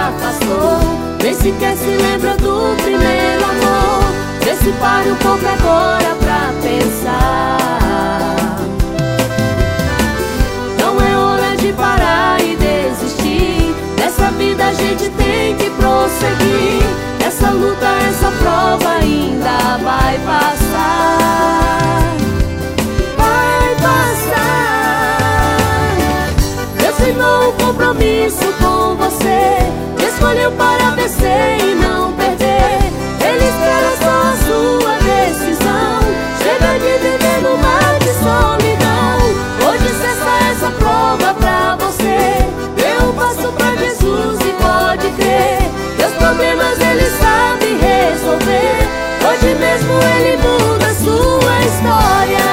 afastou, nem sequer se lembra do primeiro amor. Vê se pare um pouco agora pra pensar. Não é hora de parar e desistir. Nessa vida a gente tem que prosseguir. Essa luta, essa prova ainda vai passar. Vai passar. Deus firmou um compromisso com você, escolheu para vencer e não perder. Ele espera só a sua decisão. Chega de viver no mar de solidão. Hoje cessa essa prova pra você. Dê um passo pra Jesus e pode crer. Teus problemas Ele sabe resolver. Hoje mesmo Ele muda a sua história.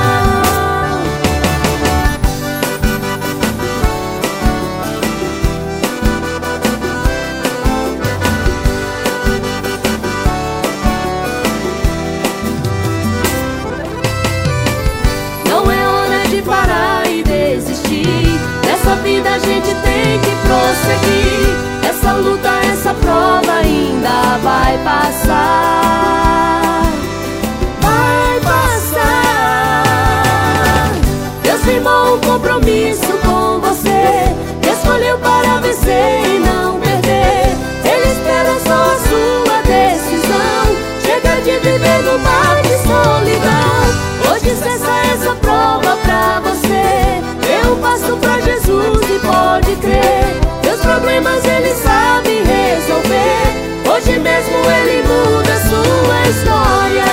Parar e desistir. Nessa vida a gente tem que prosseguir. Essa luta, essa prova ainda vai passar. Vai passar. Deus firmou um compromisso com você, escolheu para vencer e não perder. Ele espera só a sua decisão. Chega de viver no mar de solidão. Hoje cessa essa prova pra você. Dê um passo pra Jesus e pode crer. Teus problemas Ele sabe resolver. Hoje mesmo Ele muda a sua história.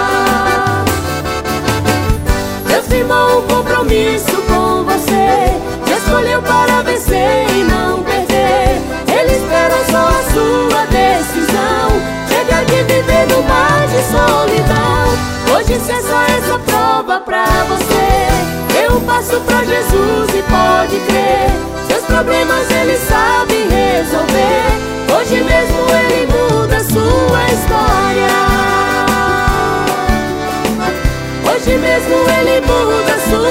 Deus firmou um compromisso com você, escolheu para vencer e não perder. Ele espera só a sua decisão. Chega de viver no mar de solidão. Hoje cessa essa prova pra você. Dê um passo pra Jesus e pode crer. Seus problemas Ele sabe resolver. Hoje mesmo Ele muda a sua história. Hoje mesmo Ele muda a sua